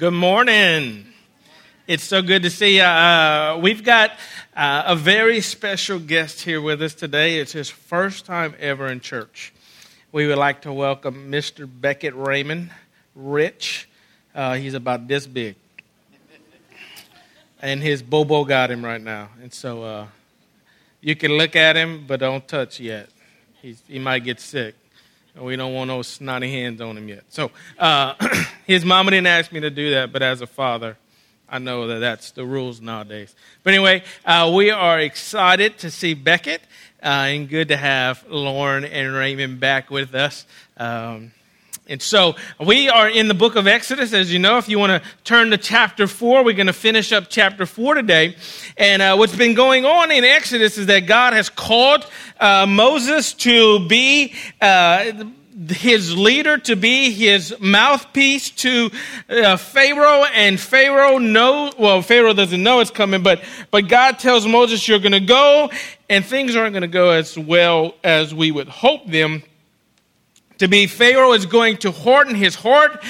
Good morning. It's so good to see you. We've got a very special guest here with us today. It's his first time ever in church. We would like to welcome Mr. Beckett Raymond Rich. He's about this big. And his Bobo got him right now. And so you can look at him, but don't touch yet. He might get sick. We don't want no snotty hands on him yet. So his mama didn't ask me to do that, but as a father, I know that that's the rules nowadays. But anyway, we are excited to see Beckett, and good to have Lauren and Raymond back with us. And so we are in the book of Exodus, as you know. If you want to turn to chapter 4, we're going to finish up chapter 4 today. And what's been going on in Exodus is that God has called Moses to be his leader, to be his mouthpiece to Pharaoh. And Pharaoh Pharaoh doesn't know it's coming, but God tells Moses, you're going to go, and things aren't going to go as well as we would hope them to be. Pharaoh is going to harden his heart,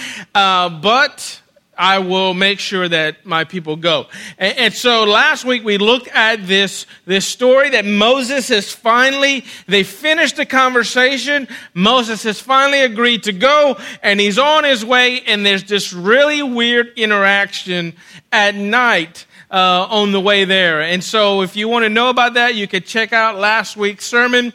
but I will make sure that my people go. And so last week we looked at this story that Moses has they finished the conversation. Moses has finally agreed to go, and he's on his way, and there's this really weird interaction at night on the way there. And so if you want to know about that, you could check out last week's sermon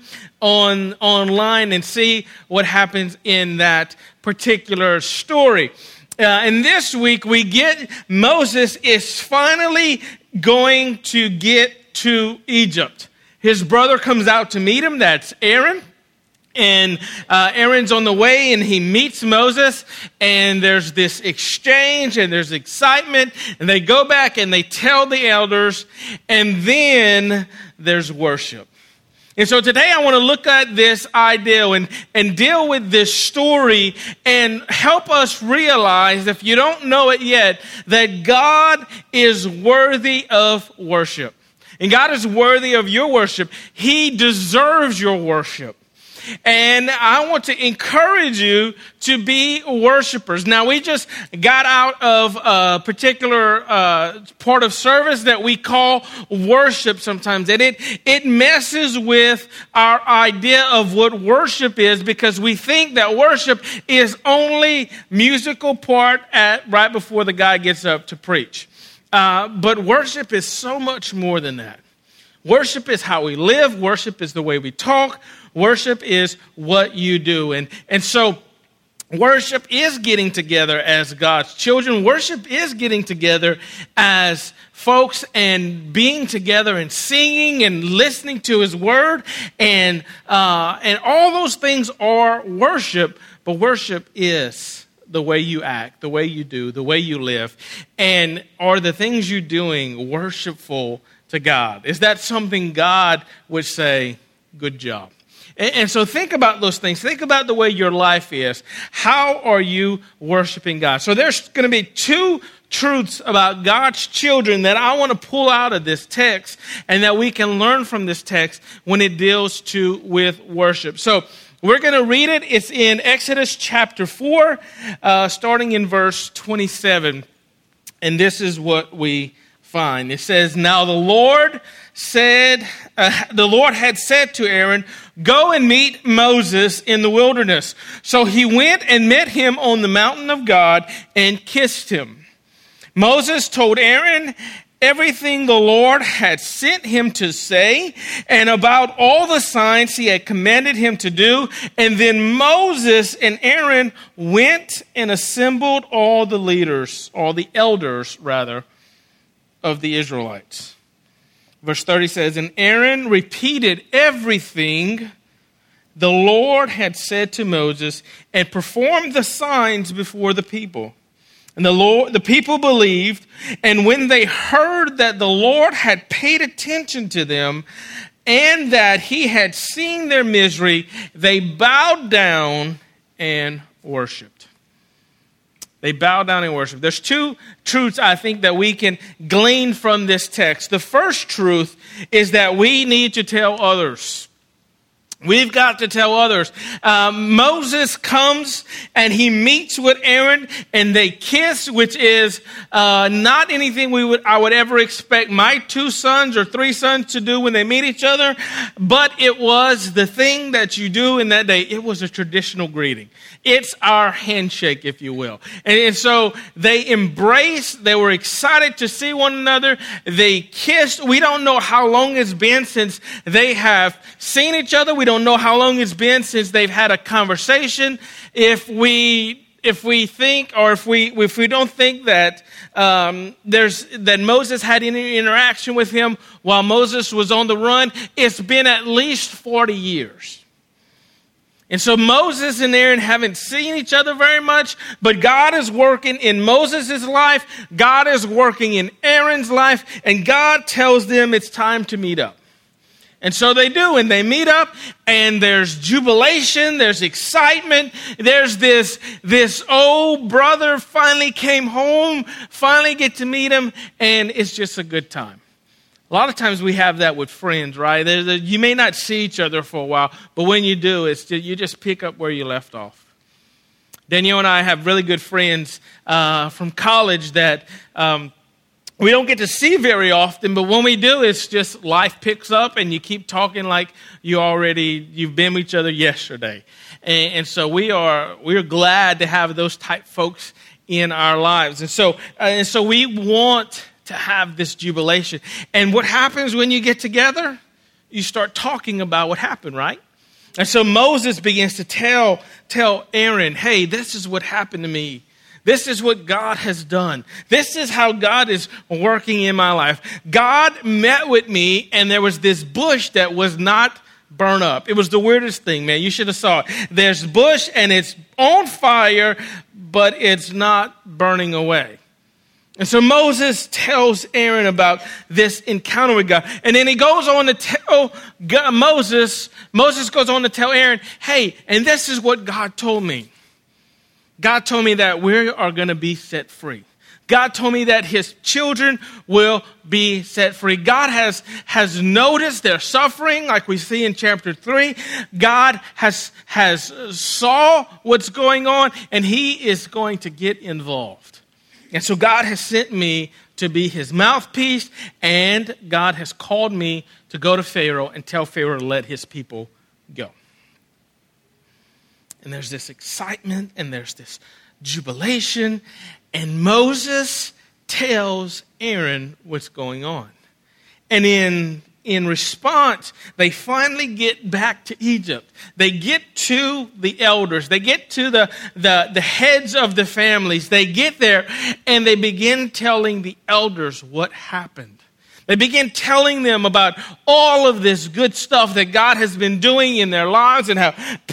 online and see what happens in that particular story. And this week we get Moses is finally going to get to Egypt. His brother comes out to meet him. That's Aaron. And Aaron's on the way, and he meets Moses, and there's this exchange, and there's excitement, and they go back and they tell the elders, and then there's worship. And so today I want to look at this idea and deal with this story and help us realize, if you don't know it yet, that God is worthy of worship. And God is worthy of your worship. He deserves your worship. And I want to encourage you to be worshipers. Now, we just got out of a particular part of service that we call worship sometimes. And it messes with our idea of what worship is, because we think that worship is only musical part right before the guy gets up to preach. But worship is so much more than that. Worship is how we live. Worship is the way we talk. Worship is what you do. And so worship is getting together as God's children. Worship is getting together as folks and being together and singing and listening to his word. And all those things are worship. But worship is the way you act, the way you do, the way you live. And are the things you're doing worshipful to God? Is that something God would say, good job? And so think about those things. Think about the way your life is. How are you worshiping God? So there's going to be two truths about God's children that I want to pull out of this text, and that we can learn from this text when it deals with worship. So we're going to read it. It's in Exodus chapter 4, starting in verse 27. And this is what we find. It says, now the Lord had said to Aaron, go and meet Moses in the wilderness. So he went and met him on the mountain of God and kissed him. Moses told Aaron everything the Lord had sent him to say, and about all the signs he had commanded him to do. And then Moses and Aaron went and assembled all the elders of the Israelites. Verse 30 says, and Aaron repeated everything the Lord had said to Moses and performed the signs before the people. And the people believed, and when they heard that the Lord had paid attention to them and that he had seen their misery, they bowed down and worshiped. They bow down and worship. There's two truths I think that we can glean from this text. The first truth is that we need to tell others We've got to tell others. Moses comes and he meets with Aaron and they kiss, which is not anything I would ever expect my 2 sons or 3 sons to do when they meet each other. But it was the thing that you do in that day. It was a traditional greeting. It's our handshake, if you will. And so they embraced. They were excited to see one another. They kissed. We don't know how long it's been since they have seen each other. We don't know how long it's been since they've had a conversation. If we think, or if we don't think that that Moses had any interaction with him while Moses was on the run, it's been at least 40 years. And so Moses and Aaron haven't seen each other very much, but God is working in Moses' life. God is working in Aaron's life, and God tells them it's time to meet up. And so they do, and they meet up, and there's jubilation, there's excitement, there's this old brother finally came home, finally get to meet him, and it's just a good time. A lot of times we have that with friends, right? You may not see each other for a while, but when you do, you just pick up where you left off. Danielle and I have really good friends from college that we don't get to see very often, but when we do, it's just life picks up and you keep talking like you've been with each other yesterday. And so we are glad to have those type folks in our lives. And so we want to have this jubilation. And what happens when you get together? You start talking about what happened, right? And so Moses begins to tell Aaron, hey, this is what happened to me. This is what God has done. This is how God is working in my life. God met with me, and there was this bush that was not burned up. It was the weirdest thing, man. You should have saw it. There's bush, and it's on fire, but it's not burning away. And so Moses tells Aaron about this encounter with God. And then he goes on to tell Moses goes on to tell Aaron, hey, and this is what God told me. God told me that we are going to be set free. God told me that his children will be set free. God has noticed their suffering, like we see in chapter 3. God has saw what's going on, and he is going to get involved. And so God has sent me to be his mouthpiece, and God has called me to go to Pharaoh and tell Pharaoh to let his people go. And there's this excitement, and there's this jubilation, and Moses tells Aaron what's going on. And in response, they finally get back to Egypt. They get to the elders. They get to the heads of the families. They get there, and they begin telling the elders what happened. They begin telling them about all of this good stuff that God has been doing in their lives, and how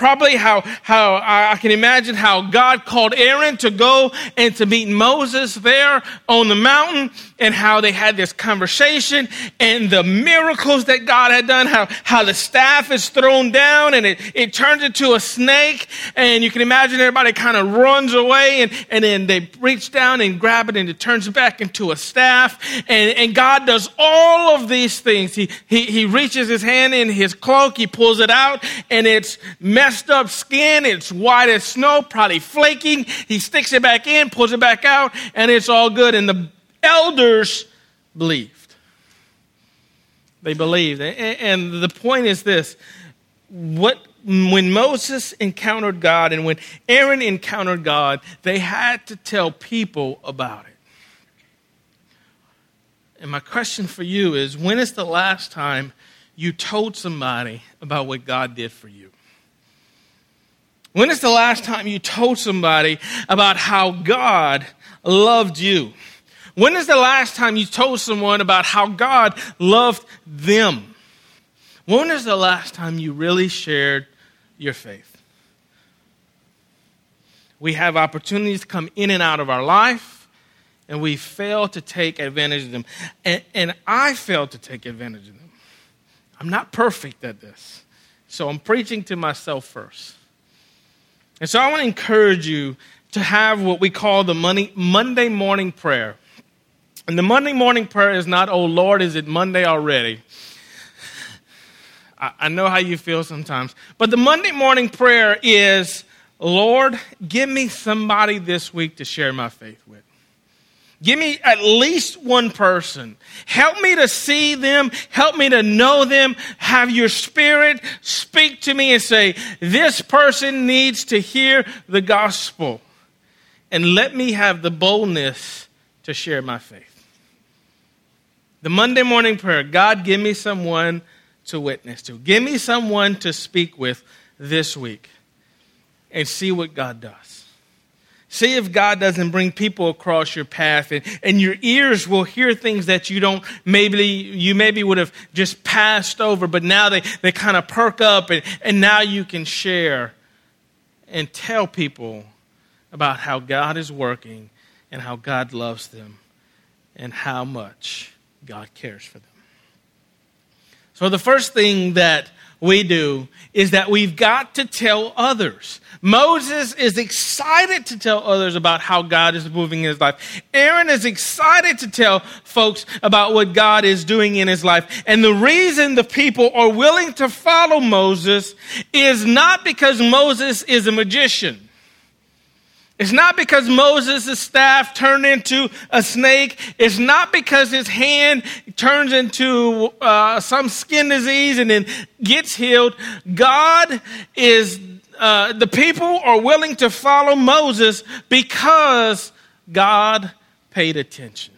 I can imagine how God called Aaron to go and to meet Moses there on the mountain, and how they had this conversation, and the miracles that God had done, how the staff is thrown down and it turns into a snake, and you can imagine everybody kind of runs away, and then they reach down and grab it, and it turns back into a staff, and God does all of these things. He reaches his hand in his cloak, he pulls it out, and it's messed up skin, it's white as snow, probably flaking. He sticks it back in, pulls it back out, and it's all good. And the elders believed. They believed. And the point is this: when Moses encountered God and when Aaron encountered God, they had to tell people about it. And my question for you is, when is the last time you told somebody about what God did for you? When is the last time you told somebody about how God loved you? When is the last time you told someone about how God loved them? When is the last time you really shared your faith? We have opportunities to come in and out of our life, and we fail to take advantage of them. And I fail to take advantage of them. I'm not perfect at this, so I'm preaching to myself first. And so I want to encourage you to have what we call the Monday morning prayer. And the Monday morning prayer is not, oh Lord, is it Monday already? I know how you feel sometimes. But the Monday morning prayer is, Lord, give me somebody this week to share my faith with. Give me at least one person. Help me to see them. Help me to know them. Have your Spirit speak to me and say, this person needs to hear the gospel. And let me have the boldness to share my faith. The Monday morning prayer, God, give me someone to witness to. Give me someone to speak with this week. And see what God does. See if God doesn't bring people across your path, and your ears will hear things that you maybe would have just passed over, but now they kind of perk up, and now you can share and tell people about how God is working and how God loves them and how much God cares for them. So the first thing that we do is that we've got to tell others. Moses is excited to tell others about how God is moving in his life. Aaron is excited to tell folks about what God is doing in his life. And the reason the people are willing to follow Moses is not because Moses is a magician. It's not because Moses' staff turned into a snake. It's not because his hand turns into some skin disease and then gets healed. God is, the people are willing to follow Moses because God paid attention.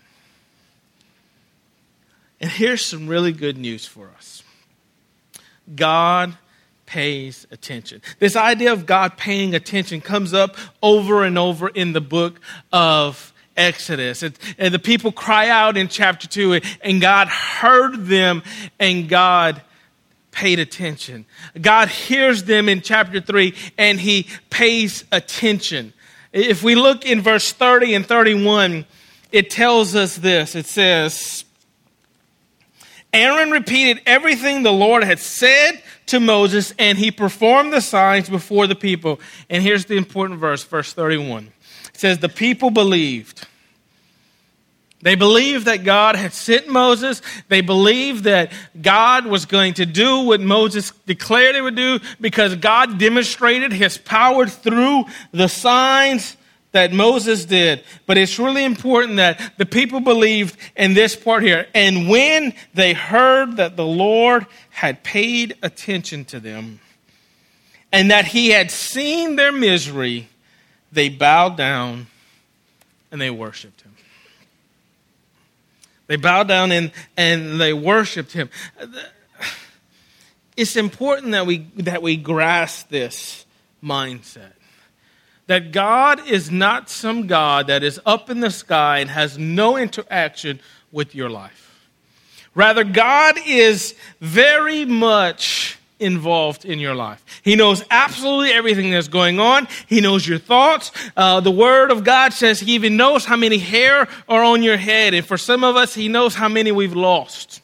And here's some really good news for us. God pays attention. This idea of God paying attention comes up over and over in the book of Exodus. And the people cry out in chapter 2, and God heard them, and God paid attention. God hears them in chapter 3, and he pays attention. If we look in verse 30 and 31, it tells us this. It says, Aaron repeated everything the Lord had said to Moses, and he performed the signs before the people. And here's the important verse, verse 31. It says, the people believed. They believed that God had sent Moses. They believed that God was going to do what Moses declared he would do because God demonstrated his power through the signs that Moses did. But it's really important that the people believed in this part here. And when they heard that the Lord had paid attention to them and that he had seen their misery, they bowed down and they worshiped him. They bowed down and they worshiped him. It's important that we grasp this mindset. That God is not some God that is up in the sky and has no interaction with your life. Rather, God is very much involved in your life. He knows absolutely everything that's going on. He knows your thoughts. The Word of God says he even knows how many hair are on your head. And for some of us, he knows how many we've lost.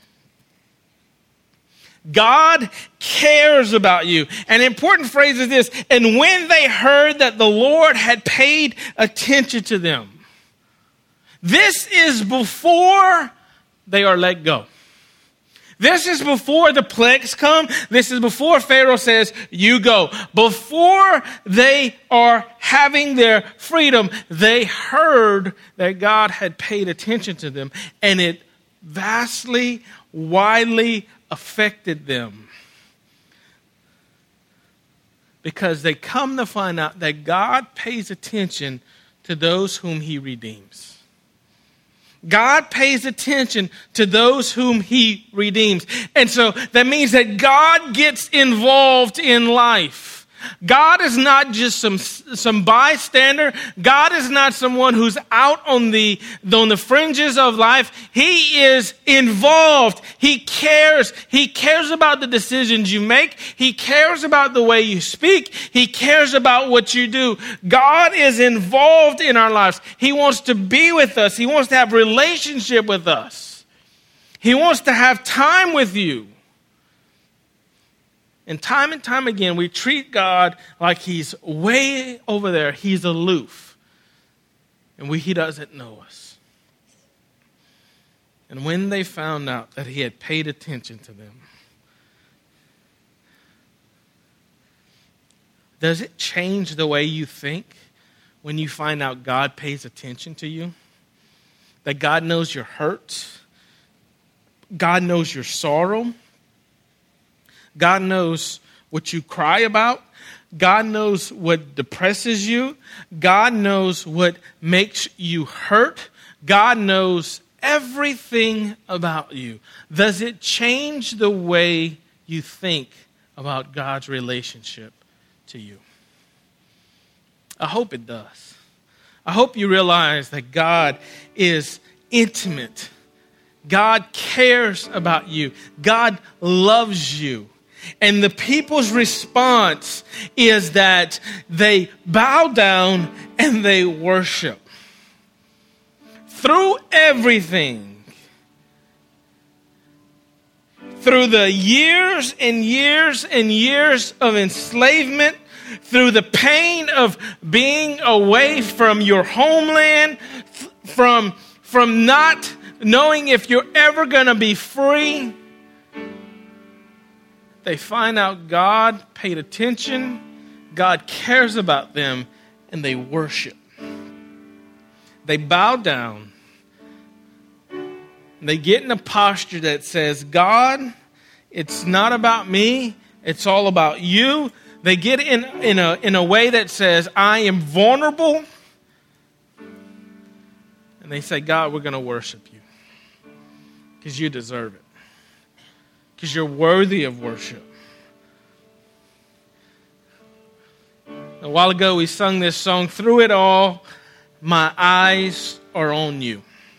God cares about you. An important phrase is this, and when they heard that the Lord had paid attention to them. This is before they are let go. This is before the plagues come. This is before Pharaoh says, you go. Before they are having their freedom, they heard that God had paid attention to them, and it vastly, widely affected them. Because they come to find out that God pays attention to those whom he redeems. God pays attention to those whom he redeems. And so that means that God gets involved in life. God is not just some bystander. God is not someone who's out on the fringes of life. He is involved. He cares. He cares about the decisions you make. He cares about the way you speak. He cares about what you do. God is involved in our lives. He wants to be with us. He wants to have relationship with us. He wants to have time with you. And time again, we treat God like he's way over there. He's aloof. And he doesn't know us. And when they found out that he had paid attention to them, Does it change the way you think when you find out God pays attention to you? That God knows your hurts. God knows your sorrow. God knows what you cry about. God knows what depresses you. God knows what makes you hurt. God knows everything about you. Does it change the way you think about God's relationship to you? I hope it does. I hope you realize that God is intimate. God cares about you. God loves you. And the people's response is that they bow down and they worship. Through everything, through the years and years and years of enslavement, through the pain of being away from your homeland, from not knowing if you're ever going to be free, they find out God paid attention, God cares about them, and they worship. They bow down. They get in a posture that says, God, it's not about me, it's all about you. They get in a way that says, I am vulnerable. And they say, God, we're going to worship you because you deserve it. Because you're worthy of worship. A while ago we sung this song, Through It All, My Eyes Are On You.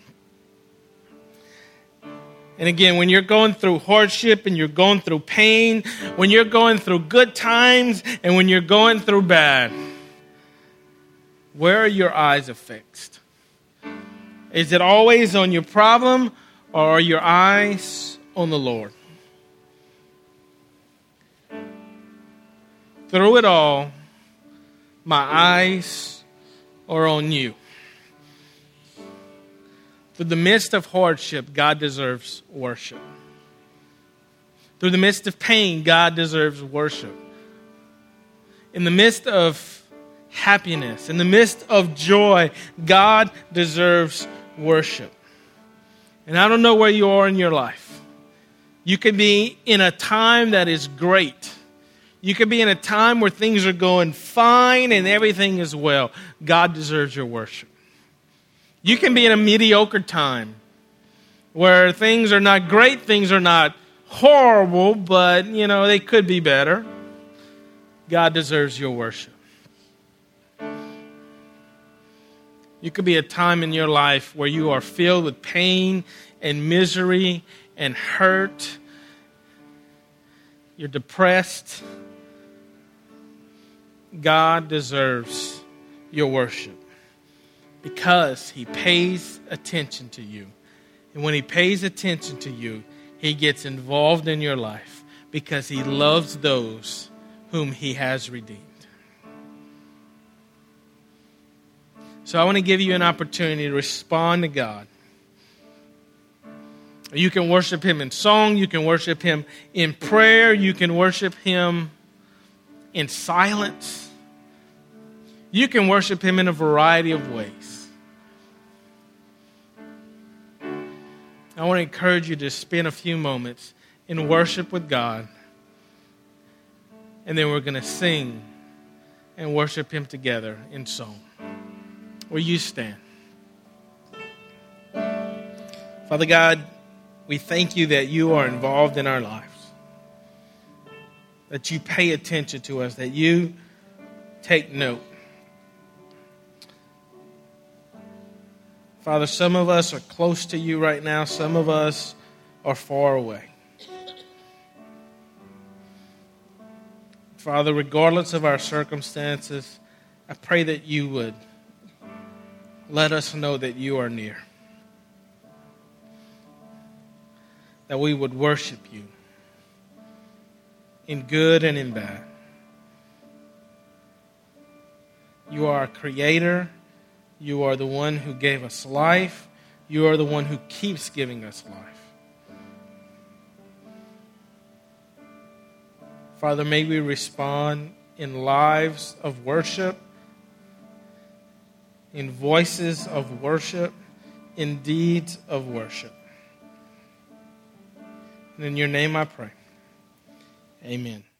And again, when you're going through hardship and you're going through pain, when you're going through good times and when you're going through bad, where are your eyes fixed? Is it always on your problem or are your eyes on the Lord? Through it all, my eyes are on you. Through the midst of hardship, God deserves worship. Through the midst of pain, God deserves worship. In the midst of happiness, in the midst of joy, God deserves worship. And I don't know where you are in your life. You could be in a time that is great. You could be in a time where things are going fine and everything is well. God deserves your worship. You can be in a mediocre time where things are not great, things are not horrible, but, they could be better. God deserves your worship. You could be a time in your life where you are filled with pain and misery and hurt. You're depressed. God deserves your worship because He pays attention to you. And when He pays attention to you, He gets involved in your life because He loves those whom He has redeemed. So I want to give you an opportunity to respond to God. You can worship Him in song. You can worship Him in prayer. You can worship Him in silence. You can worship Him in a variety of ways. I want to encourage you to spend a few moments in worship with God. And then we're going to sing and worship Him together in song. Will you stand? Father God, we thank you that you are involved in our lives. That you pay attention to us. That you take note. Father, some of us are close to you right now. Some of us are far away. Father, regardless of our circumstances, I pray that you would let us know that you are near. That we would worship you in good and in bad. You are a creator. You are the one who gave us life. You are the one who keeps giving us life. Father, may we respond in lives of worship, in voices of worship, in deeds of worship. And in your name I pray. Amen.